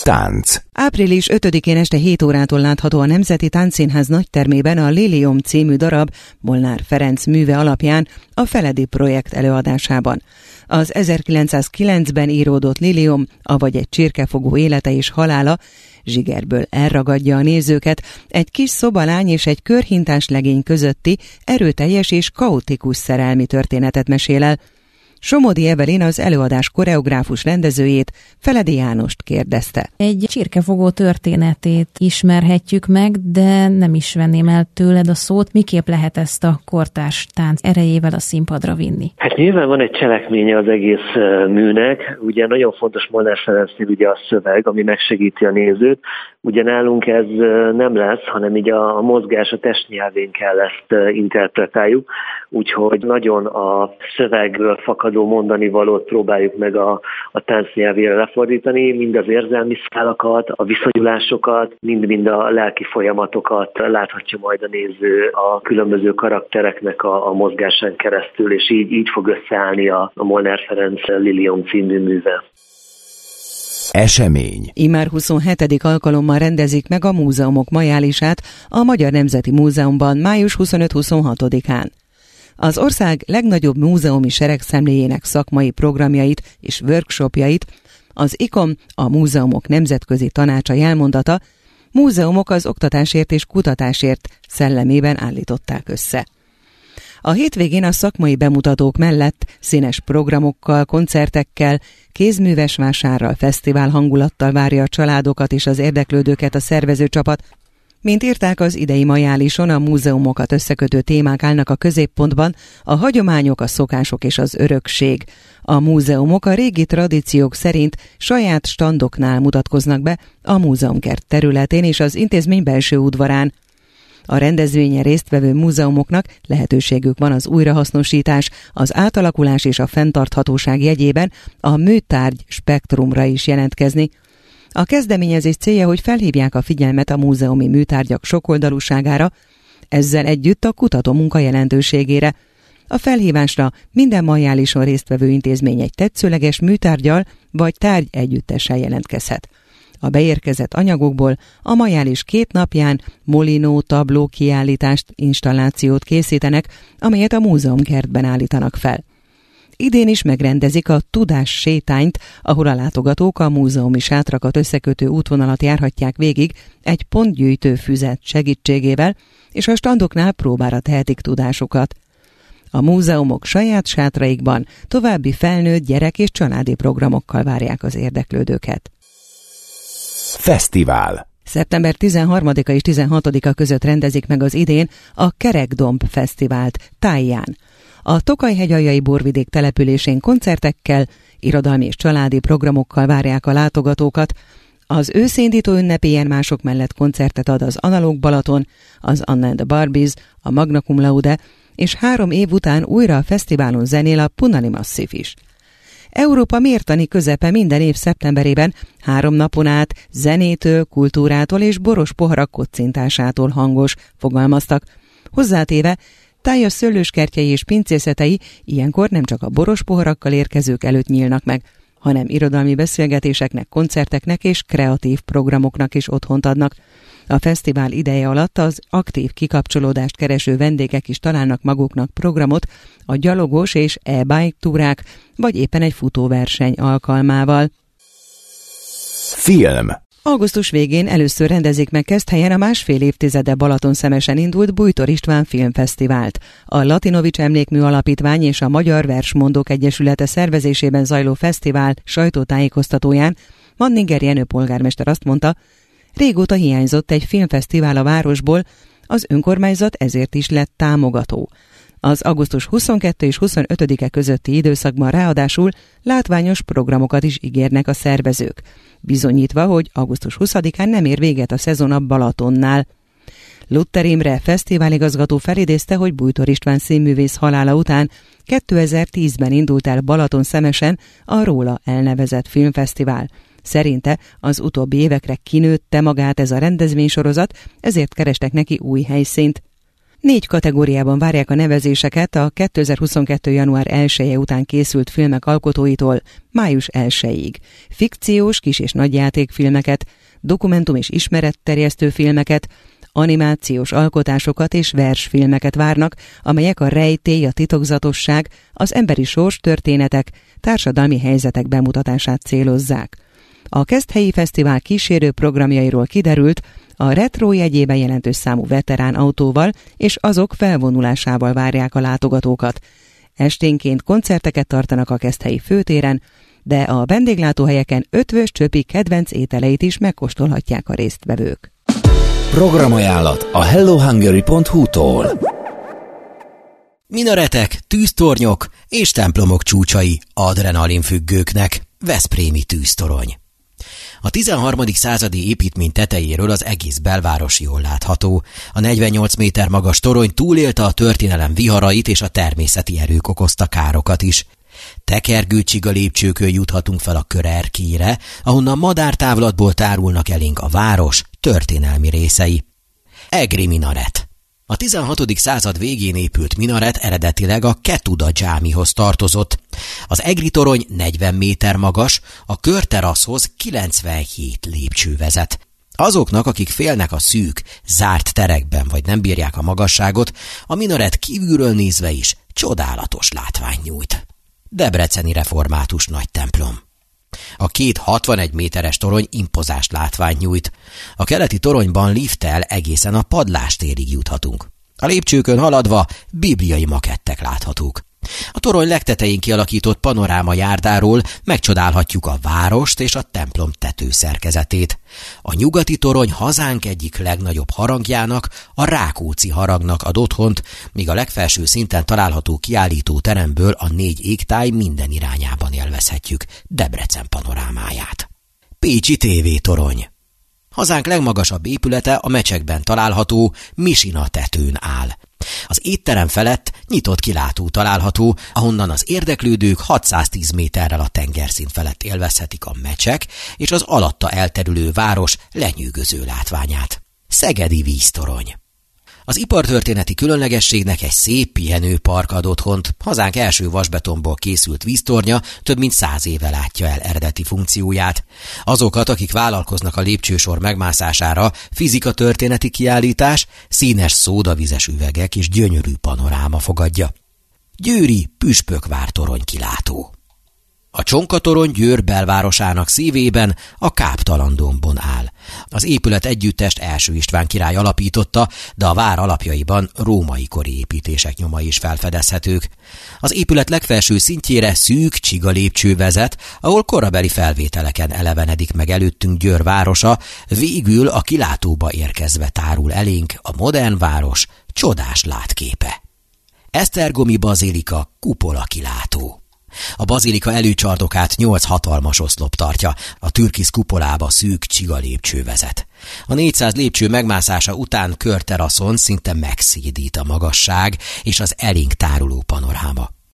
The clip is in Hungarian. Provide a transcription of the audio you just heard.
Tánc. Április 5-én este 7 órától látható a Nemzeti Táncszínház nagytermében a Liliom című darab Molnár Ferenc műve alapján a Feledi projekt előadásában. Az 1909-ben íródott Liliom, avagy egy csirkefogó élete és halála zsigerből elragadja a nézőket, egy kis szobalány és egy körhintás legény közötti erőteljes és kaotikus szerelmi történetet mesél el. Somodi Evelyn, az előadás koreográfus rendezőjét, Feledi Jánost kérdezte. Egy csirkefogó történetét ismerhetjük meg, de nem is venném el tőled a szót. Miképp lehet ezt a kortárs tánc erejével a színpadra vinni? Hát nyilván van egy cselekménye az egész műnek. Ugye nagyon fontos Molnár Ferencnél ugye a szöveg, ami megsegíti a nézőt. Ugye nálunk ez nem lesz, hanem így a mozgás, a testnyelvén kell ezt interpretáljuk. Úgyhogy nagyon a szövegből fakadó mondani valót próbáljuk meg a táncnyelvére lefordítani, mind az érzelmi szálakat, a viszonyulásokat, mind a lelki folyamatokat láthatja majd a néző a különböző karaktereknek a mozgásán keresztül, és így fog összeállni a Molnár Ferenc Liliom című műve. Esemény. Immár 27. alkalommal rendezik meg a múzeumok majálisát a Magyar Nemzeti Múzeumban május 25-26-án. Az ország legnagyobb múzeumi seregszemléjének szakmai programjait és workshopjait az ICOM, a Múzeumok Nemzetközi Tanácsa jelmondata, múzeumok az oktatásért és kutatásért szellemében állították össze. A hétvégén a szakmai bemutatók mellett színes programokkal, koncertekkel, kézműves vásárral, fesztivál hangulattal várja a családokat és az érdeklődőket a szervezőcsapat. Mint írták az idei majálison, a múzeumokat összekötő témák állnak a középpontban, a hagyományok, a szokások és az örökség. A múzeumok a régi tradíciók szerint saját standoknál mutatkoznak be a múzeumkert területén és az intézmény belső udvarán. A rendezvényen résztvevő múzeumoknak lehetőségük van az újrahasznosítás, az átalakulás és a fenntarthatóság jegyében a műtárgy spektrumra is jelentkezni. A kezdeményezés célja, hogy felhívják a figyelmet a múzeumi műtárgyak sokoldalúságára, ezzel együtt a kutatómunka jelentőségére. A felhívásra minden majálison résztvevő intézmény egy tetszőleges műtárggyal vagy tárgy együttessel jelentkezhet. A beérkezett anyagokból a majális 2 napján molinó tabló kiállítást, installációt készítenek, amelyet a múzeumkertben állítanak fel. Idén is megrendezik a Tudás sétányt, ahol a látogatók a múzeumi sátrakat összekötő útvonalat járhatják végig egy pontgyűjtő füzet segítségével, és a standoknál próbára tehetik tudásukat. A múzeumok saját sátraikban további felnőtt, gyerek és családi programokkal várják az érdeklődőket. Fesztivál. Szeptember 13-a és 16-a között rendezik meg az idén a Kerekdomb Fesztivált Tájján. A Tokaj-hegyaljai borvidék településén koncertekkel, irodalmi és családi programokkal várják a látogatókat. Az őszindító ünnepélyen mások mellett koncertet ad az Analóg Balaton, az Anna and the Barbies, a Magna Cum Laude, és 3 év után újra a fesztiválon zenél a Punani Massive is. Európa mértani közepe minden év szeptemberében 3 napon át zenétől, kultúrától és boros poharak kocintásától hangos, fogalmaztak. Hozzátéve, Tája szőlőskertjei és pincészetei ilyenkor nem csak a boros poharakkal érkezők előtt nyílnak meg, hanem irodalmi beszélgetéseknek, koncerteknek és kreatív programoknak is otthont adnak. A fesztivál ideje alatt az aktív kikapcsolódást kereső vendégek is találnak maguknak programot a gyalogos és e-bike túrák, vagy éppen egy futóverseny alkalmával. Film. Augusztus végén először rendezik meg Keszthelyen a másfél évtizede Balatonszemesen indult Bújtor István Filmfesztivált. A Latinovics Emlékmű Alapítvány és a Magyar Versmondók Egyesülete szervezésében zajló fesztivál sajtótájékoztatóján Manninger Jenő polgármester azt mondta, régóta hiányzott egy filmfesztivál a városból, az önkormányzat ezért is lett támogató. Az augusztus 22 és 25-e közötti időszakban ráadásul látványos programokat is ígérnek a szervezők, bizonyítva, hogy augusztus 20-án nem ér véget a szezon a Balatonnál. Luther Imre fesztiváligazgató felidézte, hogy Bújtor István színművész halála után 2010-ben indult el Balatonszemesen a róla elnevezett filmfesztivál. Szerinte az utóbbi évekre kinőtte magát ez a rendezvénysorozat, ezért kerestek neki új helyszínt. 4 kategóriában várják a nevezéseket a 2022. január 1-e után készült filmek alkotóitól május 1-ig. Fikciós kis- és nagyjátékfilmeket, dokumentum- és ismeretterjesztő filmeket, animációs alkotásokat és versfilmeket várnak, amelyek a rejtély, a titokzatosság, az emberi sors történetek, társadalmi helyzetek bemutatását célozzák. A Keszthelyi Fesztivál kísérő programjairól kiderült, a retro jegyében jelentős számú veterán autóval és azok felvonulásával várják a látogatókat. Esténként koncerteket tartanak a Keszthelyi főtéren, de a vendéglátóhelyeken Ötvös Csöpi kedvenc ételeit is megkóstolhatják a résztvevők. Programajánlat a hellohungary.hu-tól. Minaretek, tűztornyok és templomok csúcsai adrenalinfüggőknek. Veszprémi tűztorony. A 13. századi építmény tetejéről az egész belváros jól látható. A 48 méter magas torony túlélte a történelem viharait és a természeti erők okozta károkat is. Tekergő csiga lépcsőkön juthatunk fel a körerkére, ahonnan madártávlatból tárulnak elénk a város történelmi részei. Egri minaret. A 16. század végén épült minaret eredetileg a Ketuda dzsámihoz tartozott. Az egri torony 40 méter magas, a körteraszhoz 97 lépcső vezet. Azoknak, akik félnek a szűk, zárt terekben vagy nem bírják a magasságot, a minaret kívülről nézve is csodálatos látvány nyújt. Debreceni református nagy templom. A két 61 méteres torony impozáns látványt nyújt. A keleti toronyban lifttel egészen a padlástérig juthatunk. A lépcsőkön haladva bibliai makettek láthatók. A torony legtetején kialakított panoráma járdáról megcsodálhatjuk a várost és a templom tetőszerkezetét. A nyugati torony hazánk egyik legnagyobb harangjának, a Rákóczi harangnak ad otthont, míg a legfelső szinten található kiállító teremből a 4 égtáj minden irányában élvezhetjük Debrecen panorámáját. Pécsi tévétorony. Hazánk legmagasabb épülete a Mecsekben található Misina tetőn áll. Az étterem felett nyitott kilátó található, ahonnan az érdeklődők 610 méterrel a tengerszint felett élvezhetik a Mecsek és az alatta elterülő város lenyűgöző látványát. Szegedi víztorony. Az ipartörténeti különlegességnek egy szép pihenőpark ad otthont. Hazánk első vasbetonból készült víztornya több mint 100 éve látja el eredeti funkcióját. Azokat, akik vállalkoznak a lépcsősor megmászására, fizikatörténeti kiállítás, színes szódavizes üvegek és gyönyörű panoráma fogadja. Győri Püspökvár torony kilátó. A Csonka-torony Győr belvárosának szívében, a Káptalan-dombon áll. Az épület együttest első István király alapította, de a vár alapjaiban római kori építések nyomai is felfedezhetők. Az épület legfelső szintjére szűk csiga lépcső vezet, ahol korabeli felvételeken elevenedik meg előttünk Győr városa, végül a kilátóba érkezve tárul elénk a modern város csodás látképe. Esztergomi bazilika kupola kilátó. A bazilika előcsardokát 8 hatalmas oszlop tartja, a türkisz kupolába szűk csiga lépcső vezet. A 400 lépcső megmászása után körteraszon szinte megszédít a magasság és az elénk táruló panoráma.